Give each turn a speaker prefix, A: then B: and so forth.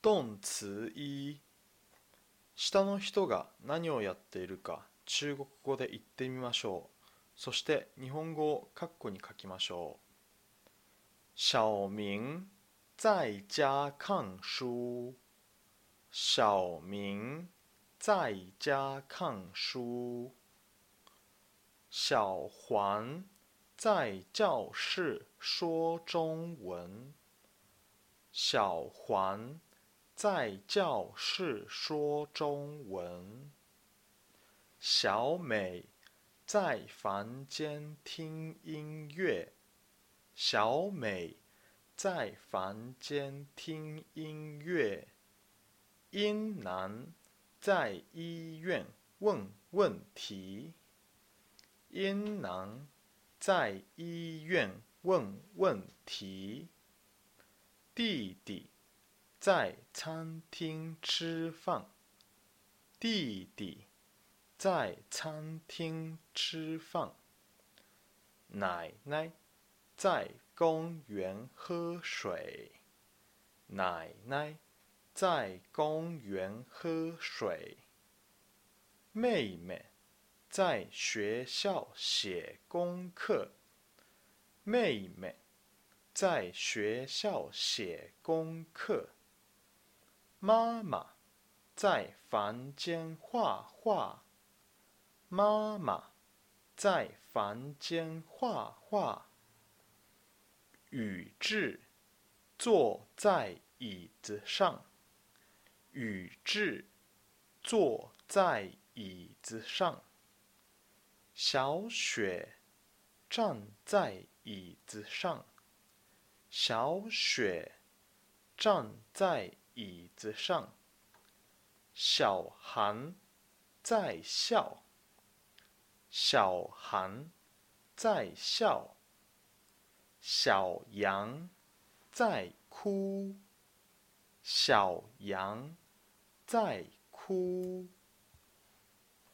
A: 動詞一、下の人が何をやっているか中国語で言ってみましょう。そして日本語を括弧に書きましょう。小明在家看书。小明在家看书。小黄在教室说中文。小黄在教室说中文。小美在房间听音乐。小美在房间听音乐。英男在医院问问题。英男在医院问问题。弟弟在餐厅吃饭。弟弟在餐厅吃饭。奶奶在公园喝水。奶奶在公园喝水。妹妹在学校写功课。妹妹在学校写功课。妈妈在房间画画。妈妈在房间画画。宇智坐在椅子上。宇智坐在椅子上。小雪站在椅子上。小雪站在椅子上。小韩在笑。小韩在笑。小羊在哭。小羊在哭。